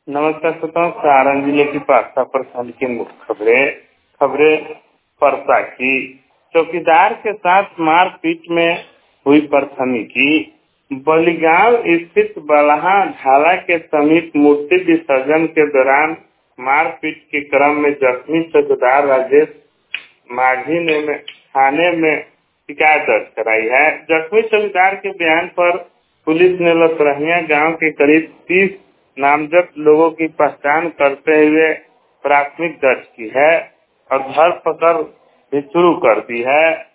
नमस्कार श्रोताओं, सारण जिले की पास्ता प्रखंड की मुख्य खबरें परसा की। चौकीदार के साथ मारपीट में हुई प्रथमी की। बलिगांव स्थित बलहा ढाला के समीप मूर्ति विसर्जन के दौरान मारपीट के क्रम में जख्मी चौकीदार राजेश माझी ने थाने में शिकायत दर्ज कराई है। जख्मी चौकीदार के बयान पर पुलिस ने लसरहिया गांव के करीब 30 नामजद लोगों की पहचान करते हुए प्राथमिक दर्ज की है और धरपकड़ भी शुरू कर दी है।